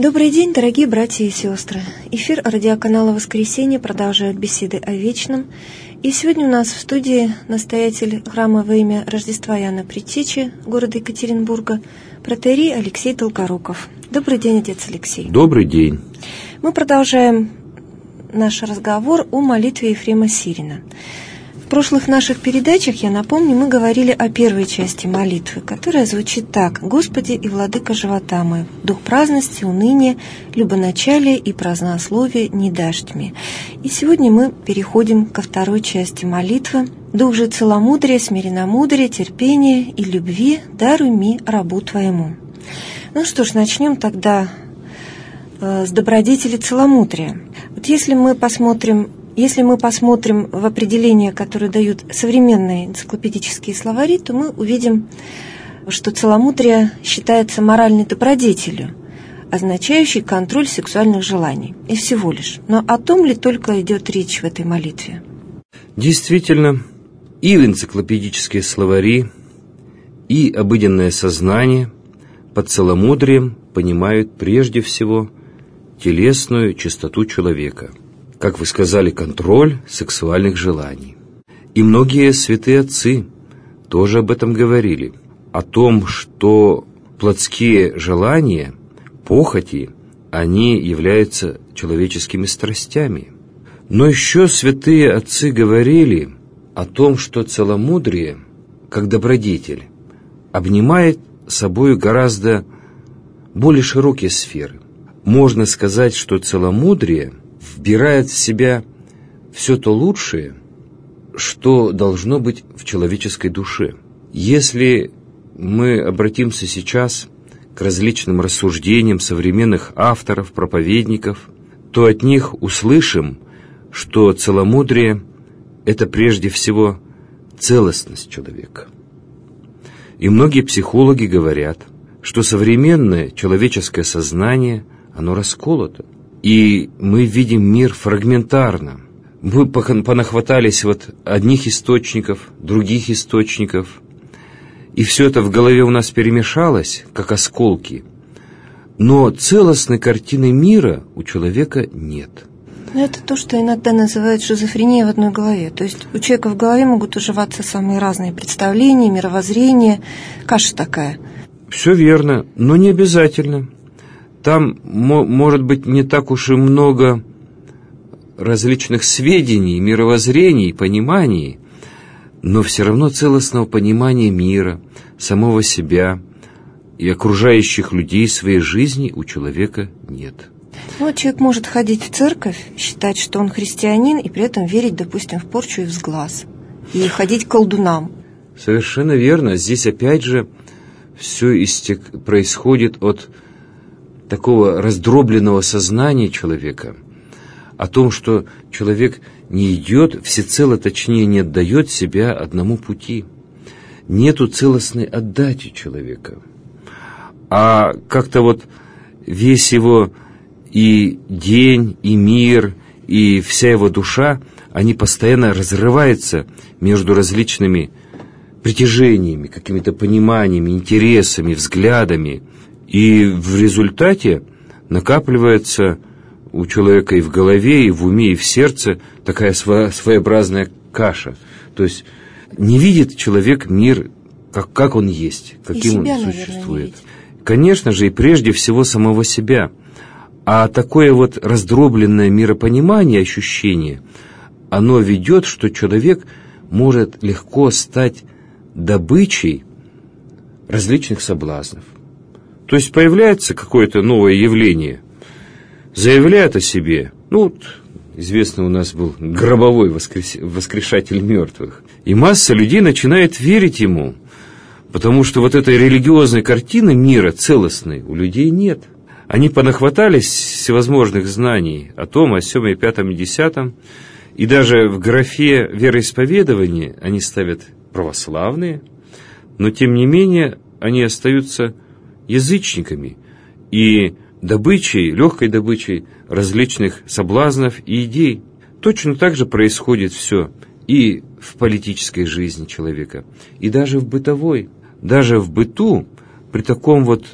Добрый день, дорогие братья и сестры. Эфир радиоканала «Воскресенье» продолжает беседы о вечном. И сегодня у нас в студии настоятель храма во имя Рождества Иоанна Предтечи города Екатеринбурга, протоиерей Алексей Долгоруков. Добрый день, отец Алексей. Добрый день. Мы продолжаем наш разговор о молитве Ефрема Сирина. В прошлых наших передачах, я напомню, мы говорили о первой части молитвы, которая звучит так: «Господи и владыка живота моего, дух праздности, уныния, любоначалия и празднословия не дашь мне». И сегодня мы переходим ко второй части молитвы: «Дух же целомудрия, смиренномудрия, терпения и любви даруй ми, рабу Твоему». Ну что ж, начнем тогда с добродетели целомудрия. Вот если мы посмотрим в определения, которые дают современные энциклопедические словари, то мы увидим, что целомудрие считается моральной добродетелью, означающей контроль сексуальных желаний. И всего лишь. Но о том ли только идет речь в этой молитве? Действительно, и энциклопедические словари, и обыденное сознание под целомудрием понимают прежде всего телесную чистоту человека. Как вы сказали, контроль сексуальных желаний. И многие святые отцы тоже об этом говорили. О том, что плотские желания, похоти, они являются человеческими страстями. Но еще святые отцы говорили о том, что целомудрие, как добродетель, обнимает собой гораздо более широкие сферы. Можно сказать, что целомудрие вбирает в себя все то лучшее, что должно быть в человеческой душе. Если мы обратимся сейчас к различным рассуждениям современных авторов, проповедников, то от них услышим, что целомудрие – это прежде всего целостность человека. И многие психологи говорят, что современное человеческое сознание, оно расколото. И мы видим мир фрагментарно. Мы понахватались одних источников, других источников, и все это в голове у нас перемешалось, как осколки. Но целостной картины мира у человека нет. Это то, что иногда называют шизофренией в одной голове. То есть у человека в голове могут уживаться самые разные представления, мировоззрения, каша такая. Все верно, но не обязательно. Там может быть не так уж и много различных сведений, мировоззрений, пониманий, но все равно целостного понимания мира, самого себя и окружающих людей, своей жизни у человека нет. Вот человек может ходить в церковь, считать, что он христианин, и при этом верить, допустим, в порчу и в сглаз, и ходить к колдунам. Совершенно верно. Здесь опять же все происходит от такого раздробленного сознания человека, о том, что человек не идет всецело, точнее, не отдает себя одному пути. Нету целостной отдачи человека. А как-то весь его и день, и мир, и вся его душа, они постоянно разрываются между различными притяжениями, какими-то пониманиями, интересами, взглядами. И в результате накапливается у человека и в голове, и в уме, и в сердце такая своеобразная каша. То есть не видит человек мир, как он есть, каким он существует. Конечно же, и прежде всего самого себя. А такое раздробленное миропонимание, ощущение, оно ведет, что человек может легко стать добычей различных соблазнов. То есть появляется какое-то новое явление, заявляет о себе. Известно, у нас был гробовой воскрешатель мертвых. И масса людей начинает верить ему, потому что этой религиозной картины мира целостной у людей нет. Они понахватались всевозможных знаний о том, о сём, и пятом, и десятом, и даже в графе вероисповедования они ставят православные, но тем не менее они остаются язычниками и легкой добычей различных соблазнов и идей. Точно так же происходит все и в политической жизни человека, и даже в бытовой. Даже в быту, при таком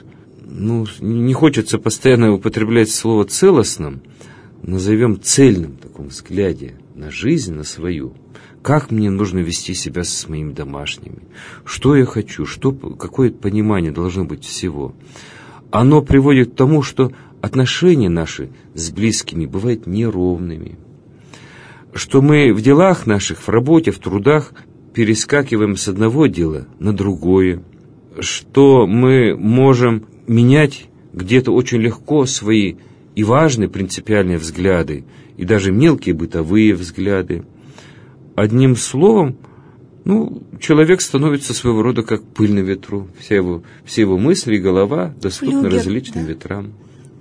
не хочется постоянно употреблять слово «целостным», назовем цельным в таком взгляде на жизнь, на свою. Как мне нужно вести себя с моими домашними? Что я хочу? Какое понимание должно быть всего? Оно приводит к тому, что отношения наши с близкими бывают неровными. Что мы в делах наших, в работе, в трудах перескакиваем с одного дела на другое. Что мы можем менять где-то очень легко свои и важные принципиальные взгляды, и даже мелкие бытовые взгляды. Одним словом, человек становится своего рода как пыль на ветру. Все его мысли и голова доступны различным ветрам.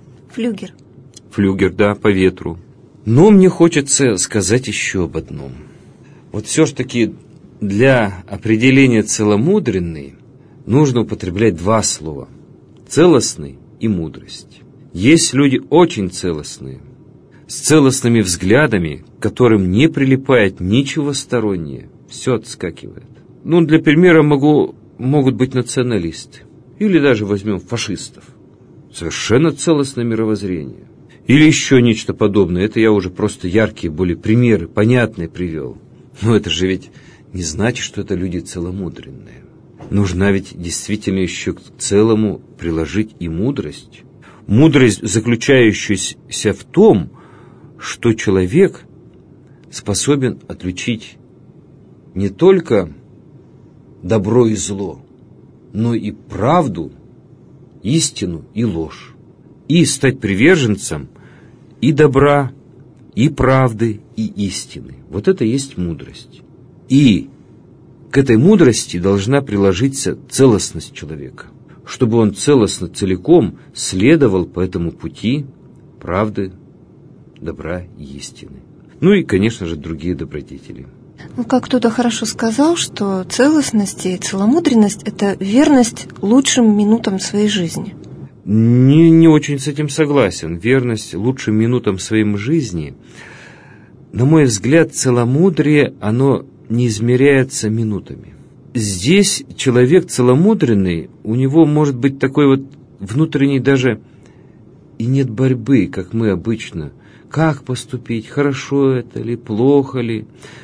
Флюгер, да, по ветру. Но мне хочется сказать еще об одном. Вот все-таки для определения целомудренный нужно употреблять два слова. Целостный и мудрость. Есть люди очень целостные, с целостными взглядами, к которым не прилипает ничего стороннее, все отскакивает. Для примера могут быть националисты, или даже возьмем фашистов. Совершенно целостное мировоззрение. Или еще нечто подобное. Это я уже просто яркие, более примеры, понятные привел. Но это же ведь не значит, что это люди целомудренные. Нужна ведь действительно еще к целому приложить и мудрость. Мудрость, заключающаяся в том, что человек способен отличить не только добро и зло, но и правду, истину и ложь. И стать приверженцем и добра, и правды, и истины. Вот это и есть мудрость. И к этой мудрости должна приложиться целостность человека, чтобы он целостно, целиком следовал по этому пути правды, добра и истины. И, конечно же, другие добродетели. Как кто-то хорошо сказал, что целостность и целомудренность – это верность лучшим минутам своей жизни. Не очень с этим согласен. Верность лучшим минутам своей жизни, на мой взгляд, целомудрие, оно не измеряется минутами. Здесь человек целомудренный, у него может быть такой вот внутренний даже и нет борьбы, как мы обычно. Как поступить, хорошо это ли, плохо ли.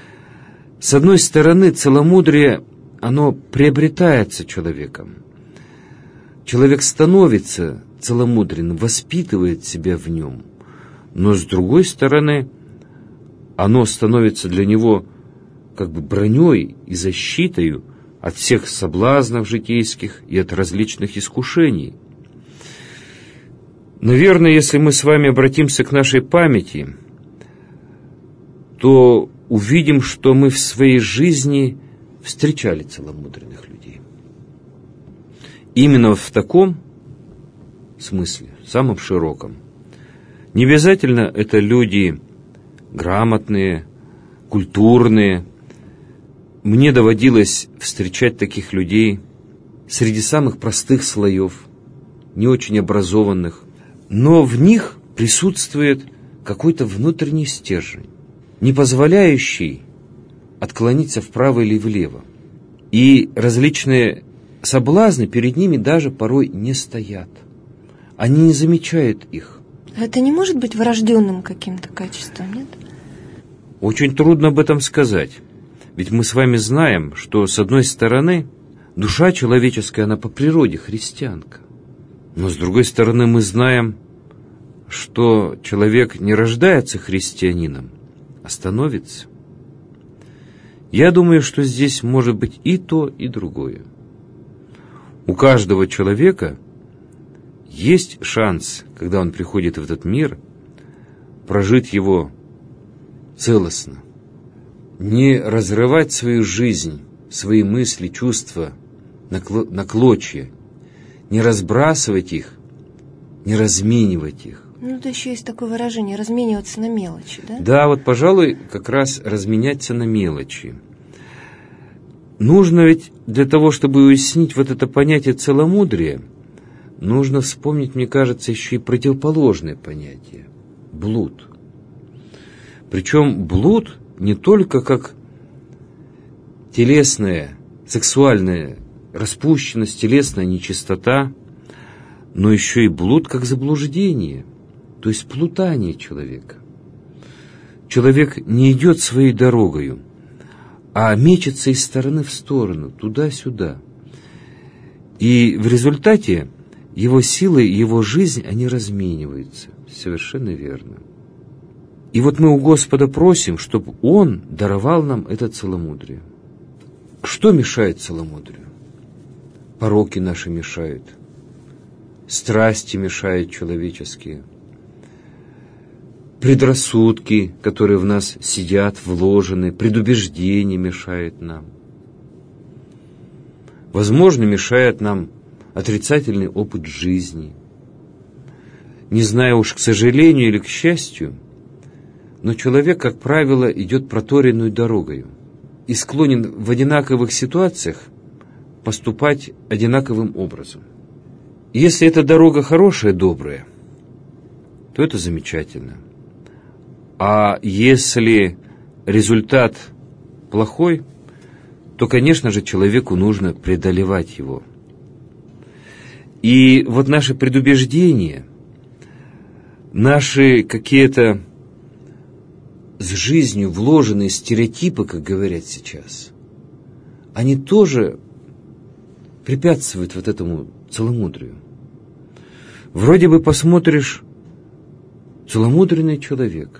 С одной стороны, целомудрие, оно приобретается человеком. Человек становится целомудренным, воспитывает себя в нем. Но с другой стороны, оно становится для него как бы броней и защитой от всех соблазнов житейских и от различных искушений. Наверное, если мы с вами обратимся к нашей памяти, то увидим, что мы в своей жизни встречали целомудренных людей. Именно в таком смысле, самом широком. Не обязательно это люди грамотные, культурные. Мне доводилось встречать таких людей среди самых простых слоев, не очень образованных, но в них присутствует какой-то внутренний стержень, не позволяющий отклониться вправо или влево. И различные соблазны перед ними даже порой не стоят. Они не замечают их. Это не может быть врожденным каким-то качеством, нет? Очень трудно об этом сказать. Ведь мы с вами знаем, что, с одной стороны, душа человеческая, она по природе христианка. Но, с другой стороны, мы знаем, что человек не рождается христианином, а становится. Я думаю, что здесь может быть и то, и другое. У каждого человека есть шанс, когда он приходит в этот мир, прожить его целостно. Не разрывать свою жизнь, свои мысли, чувства на клочья, не разбрасывать их, не разменивать их. Это еще есть такое выражение – размениваться на мелочи, да? Да, вот, пожалуй, как раз разменяться на мелочи. Нужно ведь для того, чтобы уяснить вот это понятие целомудрия, нужно вспомнить, мне кажется, еще и противоположное понятие – блуд. Причем блуд не только как телесная, сексуальная распущенность, телесная нечистота, но еще и блуд как заблуждение, то есть плутание человека. Человек не идет своей дорогою, а мечется из стороны в сторону, туда-сюда. И в результате его силы, его жизнь, они размениваются. Совершенно верно. И вот мы у Господа просим, чтобы Он даровал нам это целомудрие. Что мешает целомудрию? Пороки наши мешают, страсти мешают человеческие, предрассудки, которые в нас сидят, вложены, предубеждения мешают нам. Возможно, мешает нам отрицательный опыт жизни. Не знаю уж, к сожалению или к счастью, но человек, как правило, идет проторенную дорогою и склонен в одинаковых ситуациях поступать одинаковым образом. Если эта дорога хорошая, добрая, то это замечательно. А если результат плохой, то, конечно же, человеку нужно преодолевать его. И вот наши предубеждения, наши какие-то с жизнью вложенные стереотипы, как говорят сейчас, они тоже препятствуют вот этому целомудрию. Вроде бы посмотришь, целомудренный человек,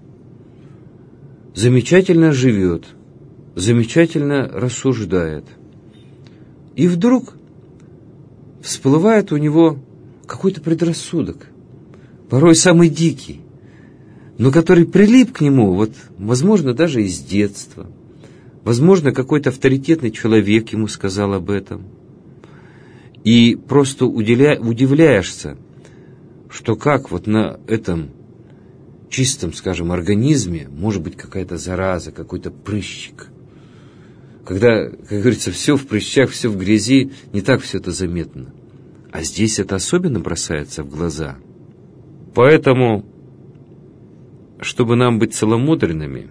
замечательно живет, замечательно рассуждает, и вдруг всплывает у него какой-то предрассудок, порой самый дикий, но который прилип к нему, вот, возможно, даже из детства. Возможно, какой-то авторитетный человек ему сказал об этом. И просто удивляешься, что как вот на этом чистом, скажем, организме может быть какая-то зараза, какой-то прыщик. Когда, как говорится, все в прыщах, все в грязи, не так все это заметно. А здесь это особенно бросается в глаза. Поэтому, чтобы нам быть целомудренными,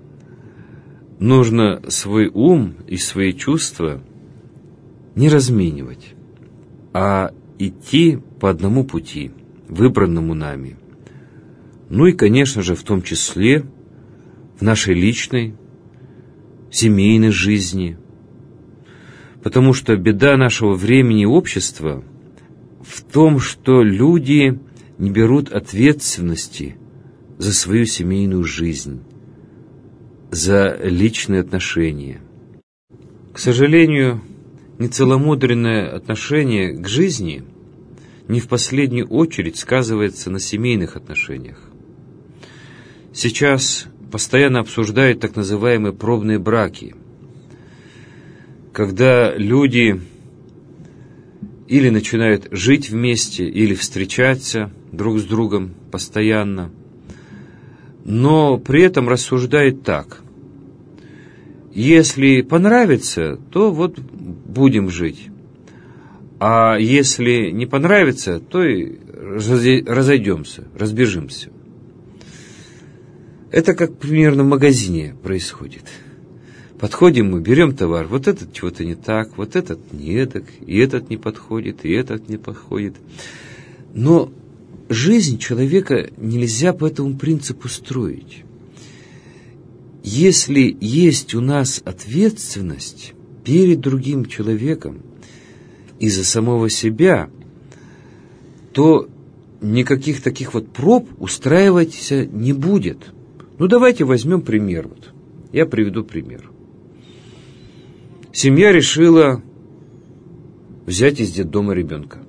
нужно свой ум и свои чувства не разменивать, а идти по одному пути, выбранному нами. Ну и, конечно же, в том числе в нашей личной, семейной жизни. Потому что беда нашего времени и общества в том, что люди не берут ответственности за свою семейную жизнь, за личные отношения. К сожалению, нецеломудренное отношение к жизни не в последнюю очередь сказывается на семейных отношениях. Сейчас постоянно обсуждают так называемые пробные браки, когда люди или начинают жить вместе, или встречаться друг с другом постоянно, но при этом рассуждают так: если понравится, то вот будем жить, а если не понравится, то и разойдемся, разбежимся. Это как примерно в магазине происходит. Подходим мы, берем товар, вот этот чего-то не так, вот этот не эдак, и этот не подходит, и этот не подходит. Но жизнь человека нельзя по этому принципу строить. Если есть у нас ответственность перед другим человеком и за самого себя, то никаких таких вот проб устраивать не будет. Ну, давайте возьмем пример. Вот. Я приведу пример. Семья решила взять из детдома ребенка.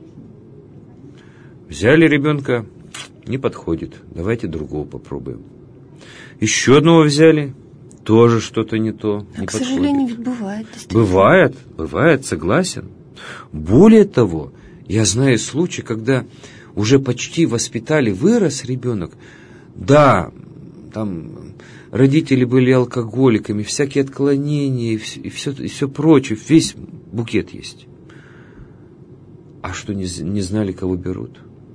Взяли ребенка, не подходит, давайте другого попробуем. Еще одного взяли, тоже что-то не то, не подходит. К сожалению, ведь бывает. Бывает, согласен. Более того, я знаю случаи, когда уже почти воспитали, вырос ребенок, да, там родители были алкоголиками, всякие отклонения и все прочее, весь букет есть. А что, не знали, кого берут?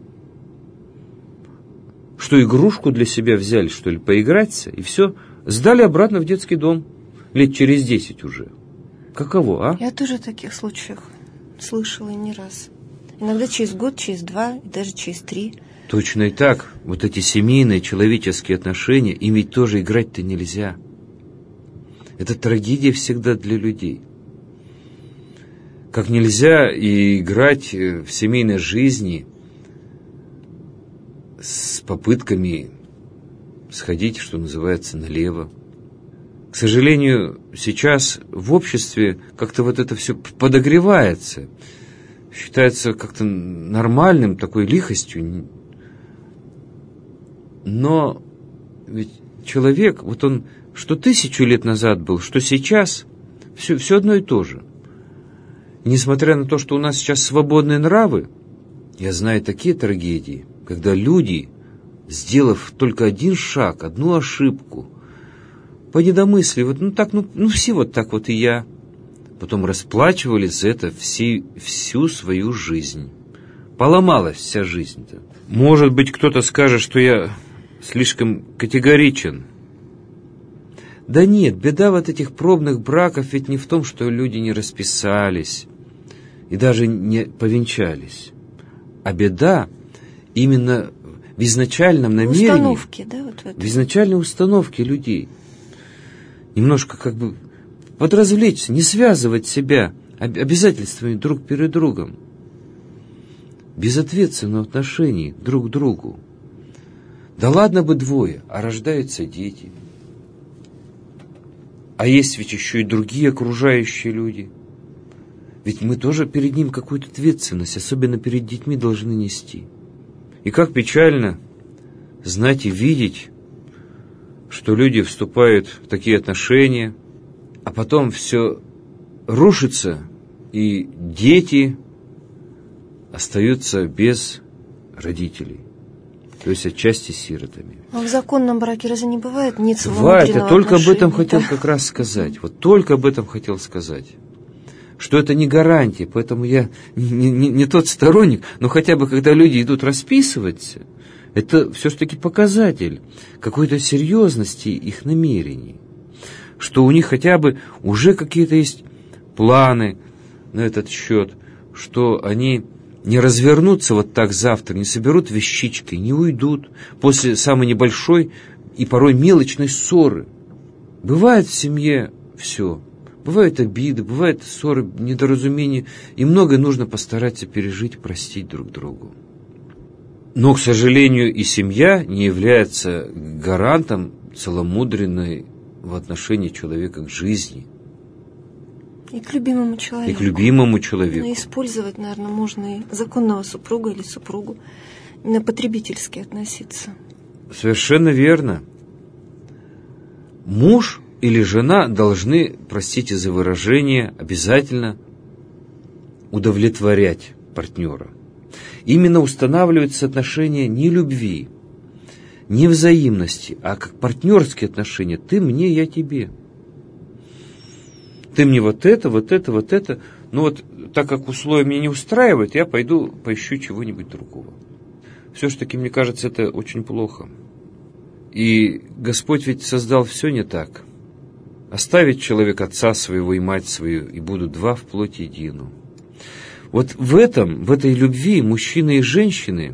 Что, игрушку для себя взяли, что ли, поиграться, и все, сдали обратно в детский дом, лет через 10 уже. Каково, а? Я тоже о таких случаях слышала не раз. Иногда через год, через 2, и даже через 3. Точно и так. Вот эти семейные человеческие отношения, им ведь тоже играть-то нельзя. Это трагедия всегда для людей. Как нельзя и играть в семейной жизни с попытками сходить, что называется, налево. К сожалению, сейчас в обществе как-то вот это все подогревается. Считается как-то нормальным, такой лихостью. Но ведь человек, вот он, что 1000 лет назад был, что сейчас, все одно и то же. Несмотря на то, что у нас сейчас свободные нравы, я знаю такие трагедии, когда люди, сделав только один шаг, одну ошибку, по недомыслию, вот, все вот так вот и я, потом расплачивались за это всю свою жизнь. Поломалась вся жизнь-то. Может быть, кто-то скажет, что я слишком категоричен. Да нет, беда вот этих пробных браков ведь не в том, что люди не расписались и даже не повенчались. А беда именно в изначальном намерении, установке, да, вот в этом. В изначальной установке людей. Немножко как бы подразвлечься, не связывать себя обязательствами друг перед другом. Безответственного отношения друг к другу. Да ладно бы двое, а рождаются дети. А есть ведь еще и другие окружающие люди. Ведь мы тоже перед ним какую-то ответственность, особенно перед детьми, должны нести. И как печально знать и видеть, что люди вступают в такие отношения, а потом все рушится, и дети остаются без родителей. То есть отчасти сиротами. А в законном браке разве не бывает? Нет бывает, я только об этом хотел да? как раз сказать. Вот только об этом хотел сказать. Что это не гарантия, поэтому я не тот сторонник, но хотя бы когда люди идут расписываться, это все-таки показатель какой-то серьезности их намерений. Что у них хотя бы уже какие-то есть планы на этот счет, что они не развернутся вот так завтра, не соберут вещички, не уйдут после самой небольшой и порой мелочной ссоры. Бывает в семье все. Бывают обиды, бывают ссоры, недоразумения, и многое нужно постараться пережить, простить друг другу. Но, к сожалению, и семья не является гарантом целомудренной в отношении человека к жизни. И к любимому человеку. И к любимому человеку. Но использовать, наверное, можно и законного супруга или супругу. Именно потребительски относиться. Совершенно верно. Муж или жена должны, простите за выражение, обязательно удовлетворять партнера. Именно устанавливаются отношения не любви, не взаимности, а как партнерские отношения. Ты мне, я тебе. Ты мне вот это. Но вот так как условия меня не устраивают, я пойду поищу чего-нибудь другого. Все-таки, мне кажется, это очень плохо. И Господь ведь создал все не так. Оставит человек отца своего и мать свою, и будут два в плоти едину. Вот в этой любви мужчины и женщины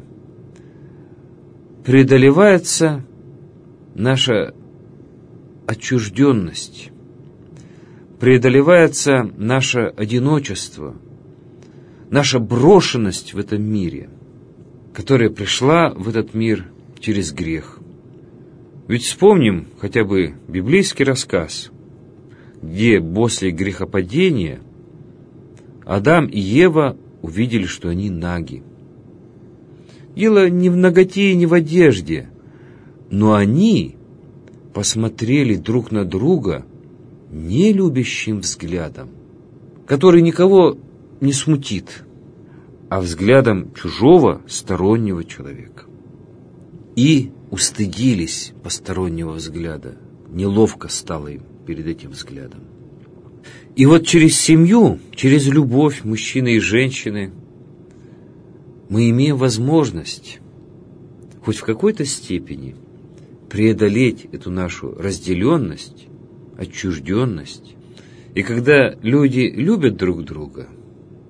преодолевается наша отчужденность, преодолевается наше одиночество, наша брошенность в этом мире, которая пришла в этот мир через грех. Ведь вспомним хотя бы библейский рассказ, где после грехопадения Адам и Ева увидели, что они наги. Дело не в наготе и не в одежде, но они посмотрели друг на друга нелюбящим взглядом, который никого не смутит, а взглядом чужого стороннего человека. И устыдились постороннего взгляда, неловко стало им перед этим взглядом. И вот через семью, через любовь мужчины и женщины мы имеем возможность хоть в какой-то степени преодолеть эту нашу разделенность, отчужденность. И когда люди любят друг друга,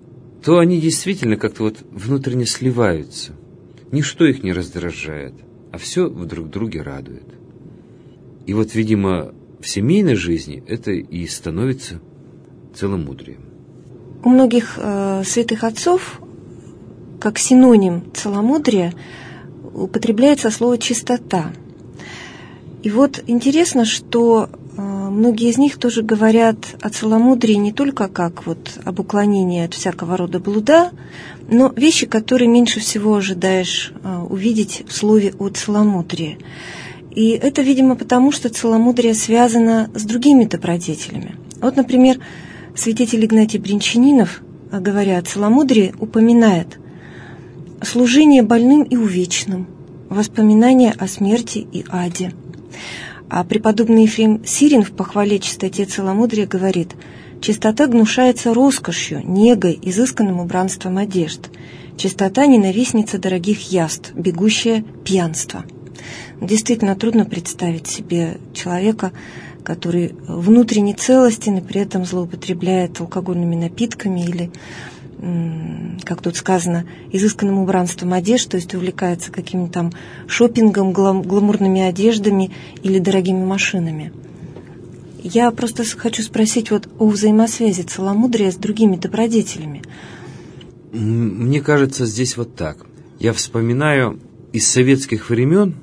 то они действительно как-то вот внутренне сливаются. Ничто их не раздражает, а все в друг друге радует. И вот, видимо, в семейной жизни это и становится целомудрием. У многих святых отцов как синоним целомудрия употребляется слово «чистота». И вот интересно, что многие из них тоже говорят о целомудрии не только как вот об уклонении от всякого рода блуда, но вещи, которые меньше всего ожидаешь увидеть в слове о целомудрии. И это, видимо, потому, что целомудрие связано с другими добродетелями. Вот, например, святитель Игнатий Брянчанинов, говоря о целомудрии, упоминает служение больным и увечным, воспоминания о смерти и аде. А преподобный Ефрем Сирин в похвале чистоте целомудрия говорит: «Чистота гнушается роскошью, негой, изысканным убранством одежд. Чистота — ненавистница дорогих яств, бегущая пьянство». Действительно трудно представить себе человека, который внутренне целостен и при этом злоупотребляет алкогольными напитками или, как тут сказано, изысканным убранством одежд, то есть увлекается каким-то там шопингом, гламурными одеждами или дорогими машинами. Я просто хочу спросить вот о взаимосвязи целомудрия с другими добродетелями. Мне кажется, здесь вот так. Я вспоминаю из советских времен,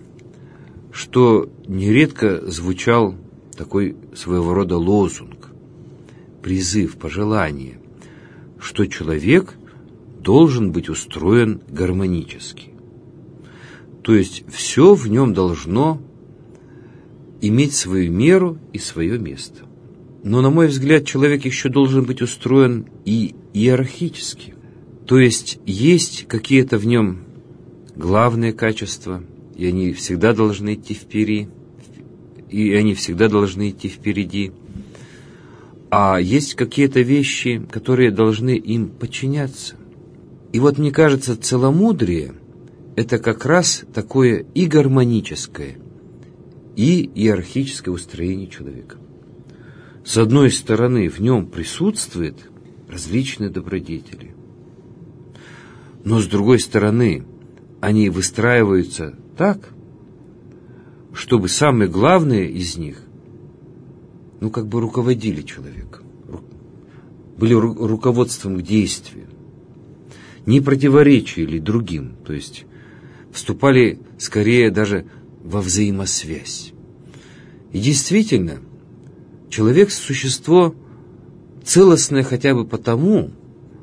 что нередко звучал такой своего рода лозунг, призыв, пожелание, что человек должен быть устроен гармонически. То есть все в нем должно иметь свою меру и свое место. Но, на мой взгляд, человек еще должен быть устроен и иерархически. То есть какие-то в нем главные качества, и они всегда должны идти впереди. А есть какие-то вещи, которые должны им подчиняться. И вот мне кажется, целомудрие – это как раз такое и гармоническое, и иерархическое устроение человека. С одной стороны, в нем присутствуют различные добродетели, но с другой стороны, они выстраиваются так, чтобы самые главные из них, руководили человеком, были руководством к действию, не противоречили другим, то есть вступали скорее даже во взаимосвязь. И действительно, человек – существо целостное хотя бы потому,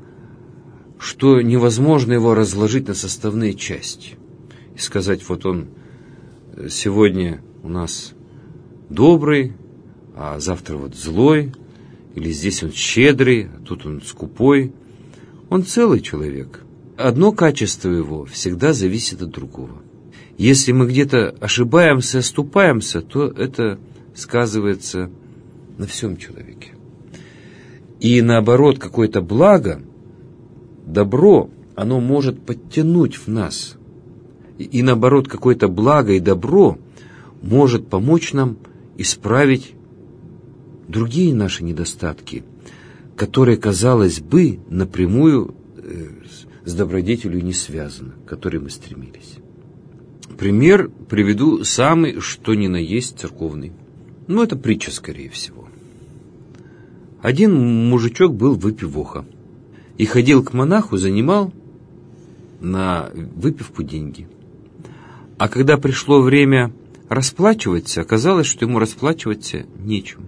что невозможно его разложить на составные части и сказать, вот он сегодня у нас добрый, а завтра вот злой, или здесь он щедрый, а тут он скупой. Он целый человек. Одно качество его всегда зависит от другого. Если мы где-то ошибаемся, оступаемся, то это сказывается на всем человеке. И наоборот, какое-то благо, добро, оно может подтянуть в нас. И наоборот, какое-то благо и добро может помочь нам исправить другие наши недостатки, которые, казалось бы, напрямую с добродетелью не связаны, к которой мы стремились. Пример приведу самый, что ни на есть, церковный. Это притча, скорее всего. Один мужичок был выпивоха и ходил к монаху, занимал на выпивку деньги. А когда пришло время расплачиваться, оказалось, что ему расплачиваться нечем.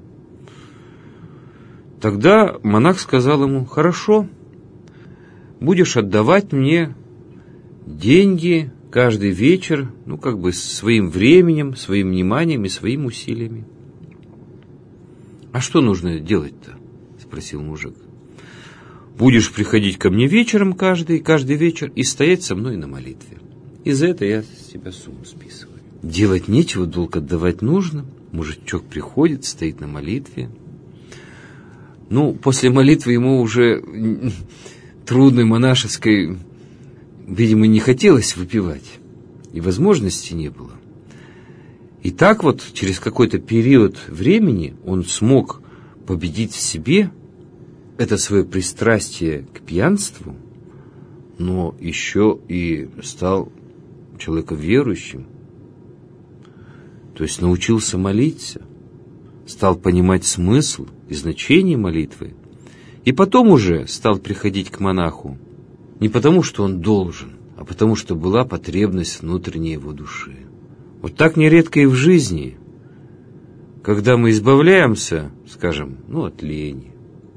Тогда монах сказал ему: «Хорошо, будешь отдавать мне деньги каждый вечер, своим временем, своим вниманием и своими усилиями». «А что нужно делать-то?» — спросил мужик. «Будешь приходить ко мне вечером каждый вечер и стоять со мной на молитве. И за это я с тебя сумму списываю». Делать нечего, долг отдавать нужно. Мужичок приходит, стоит на молитве. После молитвы ему уже трудной монашеской, видимо, не хотелось выпивать, и возможности не было. И так вот через какой-то период времени он смог победить в себе это свое пристрастие к пьянству, но еще и стал человеком верующим, то есть научился молиться, стал понимать смысл и значение молитвы, и потом уже стал приходить к монаху не потому, что он должен, а потому, что была потребность внутренней его души. Вот так нередко и в жизни, когда мы избавляемся, скажем, от лени,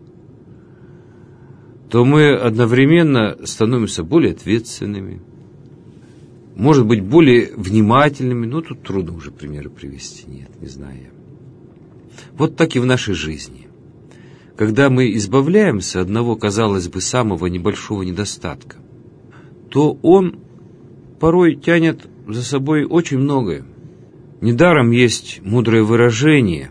то мы одновременно становимся более ответственными, может быть, более внимательными, тут трудно уже примеры привести, не знаю я. Вот так и в нашей жизни. Когда мы избавляемся от одного, казалось бы, самого небольшого недостатка, то он порой тянет за собой очень многое. Недаром есть мудрое выражение,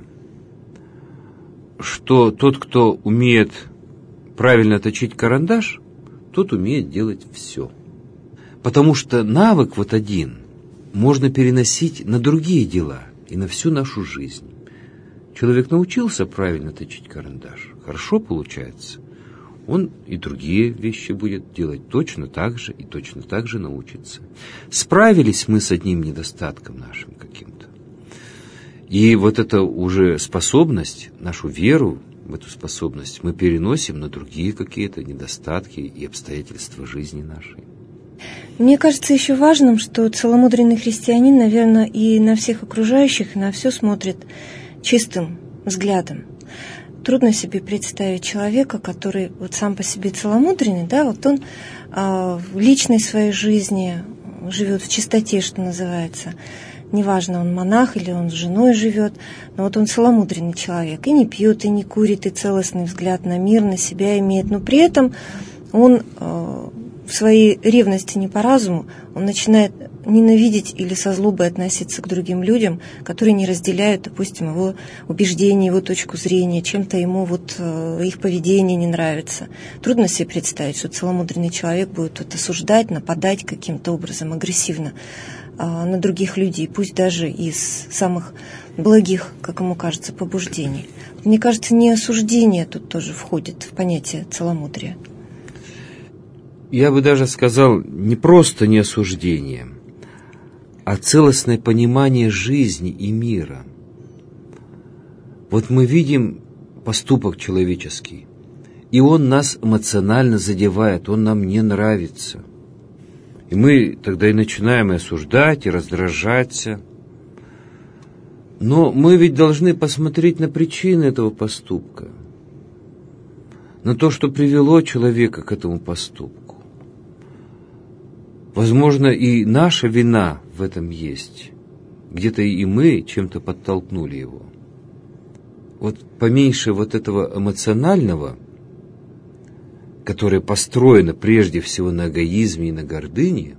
что тот, кто умеет правильно точить карандаш, тот умеет делать все. Потому что навык один можно переносить на другие дела и на всю нашу жизнь. Человек научился правильно точить карандаш, хорошо получается, он и другие вещи будет делать точно так же и точно так же научится. Справились мы с одним недостатком нашим каким-то. И вот эта уже способность, нашу веру в эту способность мы переносим на другие какие-то недостатки и обстоятельства жизни нашей. Мне кажется еще важным, что целомудренный христианин, наверное, и на всех окружающих, и на все смотрит чистым взглядом. Трудно себе представить человека, который сам по себе целомудренный, он в личной своей жизни живет в чистоте, что называется. Неважно, он монах или он с женой живет, но он целомудренный человек. И не пьет, и не курит, и целостный взгляд на мир, на себя имеет. Но при этом он в своей ревности не по разуму, он начинает ненавидеть или со злобой относиться к другим людям, которые не разделяют, допустим, его убеждения, его точку зрения, чем-то ему их поведение не нравится. Трудно себе представить, что целомудренный человек будет осуждать, нападать каким-то образом агрессивно на других людей, пусть даже из самых благих, как ему кажется, побуждений. Мне кажется, не осуждение тут тоже входит в понятие целомудрия. Я бы даже сказал, не просто не осуждение, а целостное понимание жизни и мира. Вот мы видим поступок человеческий, и он нас эмоционально задевает, он нам не нравится. И мы тогда и начинаем и осуждать, и раздражаться. Но мы ведь должны посмотреть на причины этого поступка, на то, что привело человека к этому поступку. Возможно, и наша вина в этом есть. Где-то и мы чем-то подтолкнули его. Вот поменьше этого эмоционального, которое построено прежде всего на эгоизме и на гордыне,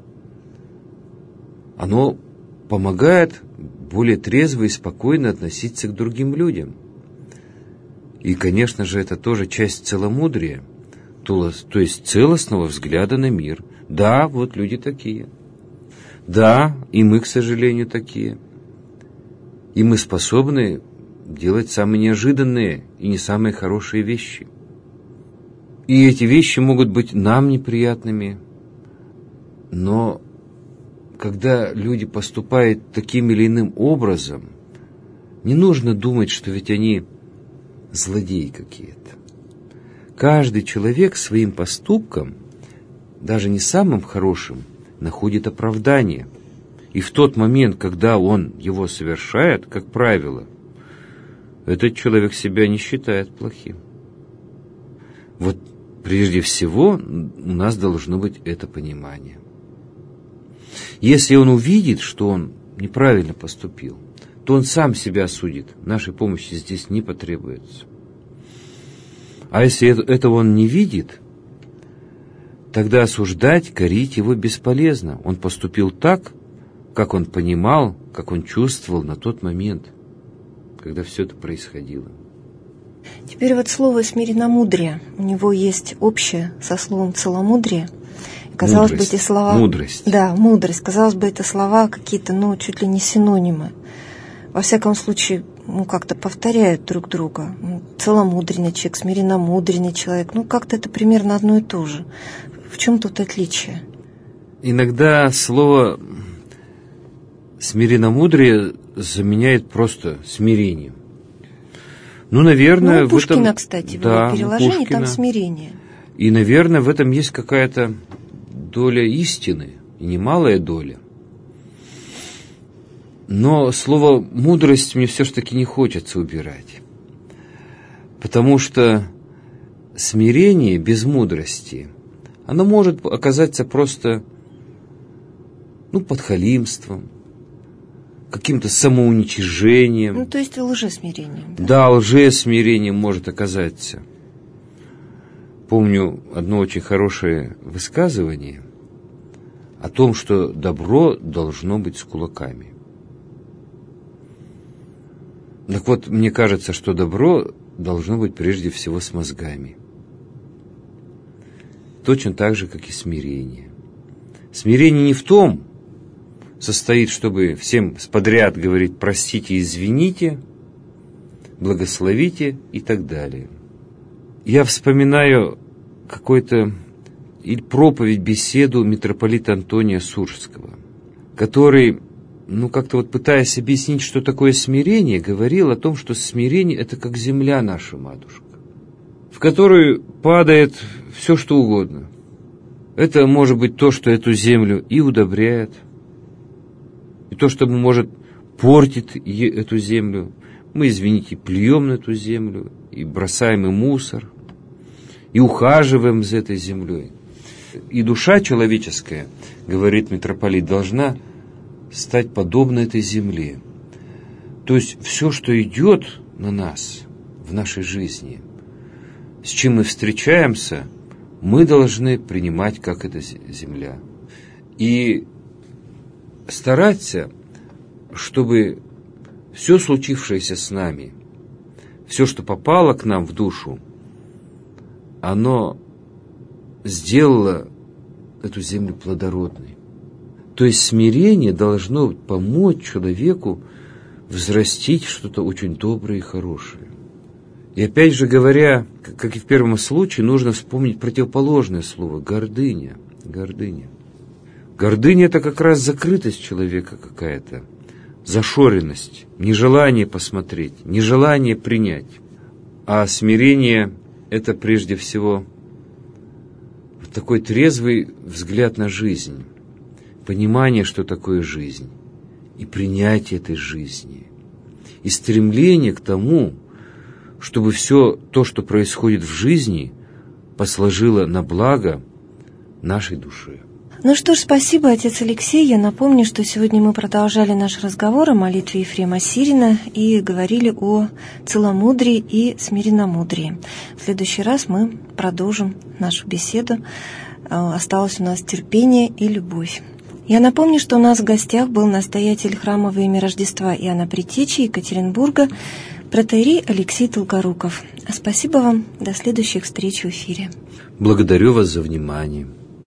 оно помогает более трезво и спокойно относиться к другим людям. И, конечно же, это тоже часть целомудрия, то есть целостного взгляда на мир. Да, люди такие. Да, и мы, к сожалению, такие. И мы способны делать самые неожиданные и не самые хорошие вещи. И эти вещи могут быть нам неприятными. Но когда люди поступают таким или иным образом, не нужно думать, что ведь они злодеи какие-то. Каждый человек своим поступком, даже не самым хорошим, находит оправдание. И в тот момент, когда он его совершает, как правило, этот человек себя не считает плохим. Вот прежде всего у нас должно быть это понимание. Если он увидит, что он неправильно поступил, то он сам себя осудит. Нашей помощи здесь не потребуется. А если этого он не видит, тогда осуждать, корить его бесполезно. Он поступил так, как он понимал, как он чувствовал на тот момент, когда все это происходило. Теперь слово смиренномудрие. У него есть общее со словом целомудрие. Казалось бы, эти слова... Мудрость. Да, мудрость. Казалось бы, это слова какие-то, чуть ли не синонимы. Во всяком случае, как-то повторяют друг друга. Целомудренный человек, смиренномудренный человек. Как-то это примерно одно и то же. В чем тут отличие? Иногда слово смиренномудрие заменяет просто смирением. Наверное, у Пушкина, в этом... кстати, в его переложении там смирение. И, наверное, в этом есть какая-то доля истины, и немалая доля. Но слово «мудрость» мне все-таки не хочется убирать. Потому что смирение без мудрости, оно может оказаться просто подхалимством, каким-то самоуничижением. То есть лжесмирением. Да, лжесмирением может оказаться. Помню одно очень хорошее высказывание о том, что добро должно быть с кулаками. Так вот, мне кажется, что добро должно быть прежде всего с мозгами. Точно так же, как и смирение. Смирение не в том состоит, чтобы всем подряд говорить «простите, извините», «благословите» и так далее. Я вспоминаю какой-то или проповедь, беседу митрополита Антония Суржского, который, как-то пытаясь объяснить, что такое смирение, говорил о том, что смирение – это как земля наша, матушка, в которую падает все, что угодно. Это может быть то, что эту землю и удобряет, и то, что может портит эту землю. Мы, извините, плюем на эту землю, и бросаем и мусор, и ухаживаем за этой землей. И душа человеческая, говорит митрополит, должна стать подобна этой земле. То есть все, что идет на нас в нашей жизни, с чем мы встречаемся, мы должны принимать как эта земля. И стараться, чтобы все случившееся с нами, все, что попало к нам в душу, оно сделало эту землю плодородной. То есть смирение должно помочь человеку взрастить что-то очень доброе и хорошее. И опять же говоря, как и в первом случае, нужно вспомнить противоположное слово – гордыня. Гордыня. Гордыня – это как раз закрытость человека какая-то, зашоренность, нежелание посмотреть, нежелание принять. А смирение – это прежде всего такой трезвый взгляд на жизнь, понимание, что такое жизнь, и принятие этой жизни, и стремление к тому, чтобы все то, что происходит в жизни, послужило на благо нашей душе. Что ж, спасибо, отец Алексей. Я напомню, что сегодня мы продолжали наш разговор о молитве Ефрема Сирина и говорили о целомудрии и смиренномудрии. В следующий раз мы продолжим нашу беседу. Осталось у нас терпение и любовь. Я напомню, что у нас в гостях был настоятель храма во имя Рождества Иоанна Предтечи Екатеринбурга, протоиерей Алексей Долгоруков. Спасибо вам. До следующих встреч в эфире. Благодарю вас за внимание.